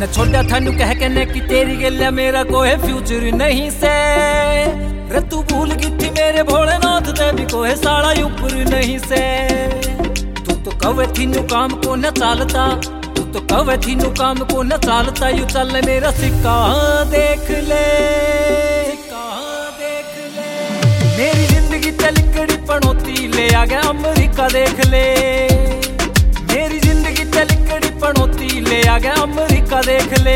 मैंने छोड़ा थानू कह के ने कि तेरी गल मेरा कोई फ्यूचर नहीं से रे तू भूल गई थी मेरे भोलेनाथ दे भी कोई साला ऊपर नहीं से तू तो कवे थी नु काम को न चालता तू तो कवे थी नु काम को न चालता यू चल मेरा सिक्का देख ले मेरी जिंदगी तलकड़ी पनौती ले आ गया अमेरिका देख ले मेरी जिंदगी तलकड़ी पनौती ले आ गया अमेरिका देख ले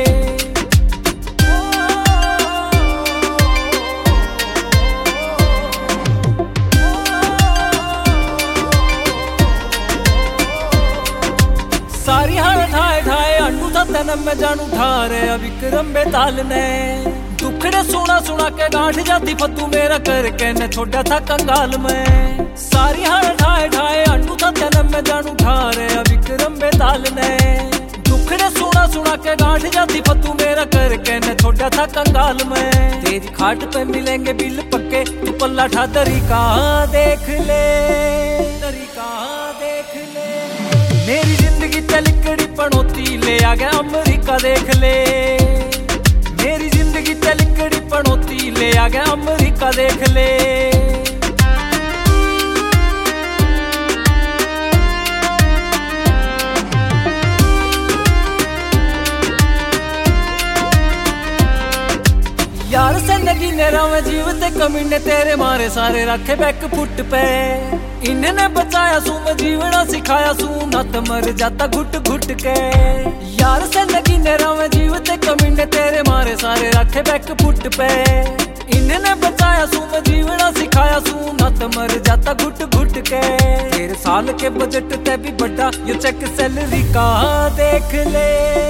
सारी हार ठाए ठाए अंडू था तन में जानू ठारे विक्रम बेताल ने दुखड़े सुना सुना के गांठ जाती फतू मेरा करके न छोड़ा था कंगाल में सारी हार ठाए ठाए अंडू था तन में जानू ठारे विक्रम बेताल ने दुखड़े सुना सुना के गांठ जाती फतू मेरा करके न छोड़ा था कंगाल में तेरी खाट पे मिलेंगे बिल पक्के तू पल्ला ठा तरीका देख ले मेरी जिंदगी तलकड़ी पनौती ले आ गया अमेरिका देख ले मेरी जिंदगी तलकड़ी पनौती ले आ गया अमेरिका देख ले यार से नगी नेरा में जीवते कमीने तेरे मारे सारे रखे बैक फुट पे इन्हें बचाया सू मैं जीवना सिखाया सू न तो मर जाता घुट घुट के यार से नगी नेरा में जीवते कमीने तेरे मारे सारे रखे बैक फुट पे इन्हें बचाया सू मैं जीवना सिखाया सू न तो मर जाता घुट घुट के तेरे साल के बजट ते भी बड़ा ये चेक सैलरी का देख ले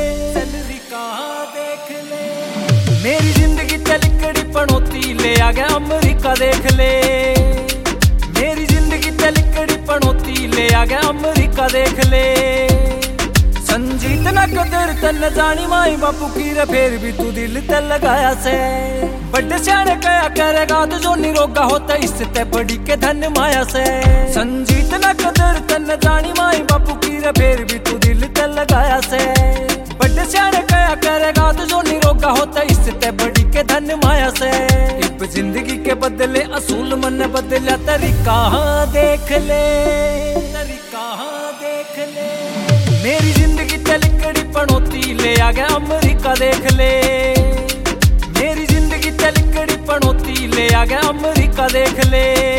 मेरी जिंदगी तलकड़ी पनौती ले आ गया अमेरिका देख ले मेरी जिंदगी तलकड़ी पनौती ले आ गया अमेरिका देख ले संजीत न कदर तन जानी माई बापू की रे फिर भी तू दिल ते लगाया से बड़े सियाने कया करेगा तो जो निरोगा होता इससे बड़ी के धन माया से संजीत न कदर तन जानी माई बापू की रे फिर भी तू दिल ते लगाया से बड़े सियाने कया करेगा तो जो निरोगा होता इससे बड़ी के धन माया से इब जिंदगी के बदले असूल मन बदला तरीका देख ले मेरी जिंदगी तलकड़ी पनौती ले आ गया अमेरिका देख ले मेरी जिंदगी तलकड़ी पनौती ले आ गया अमेरिका देख ले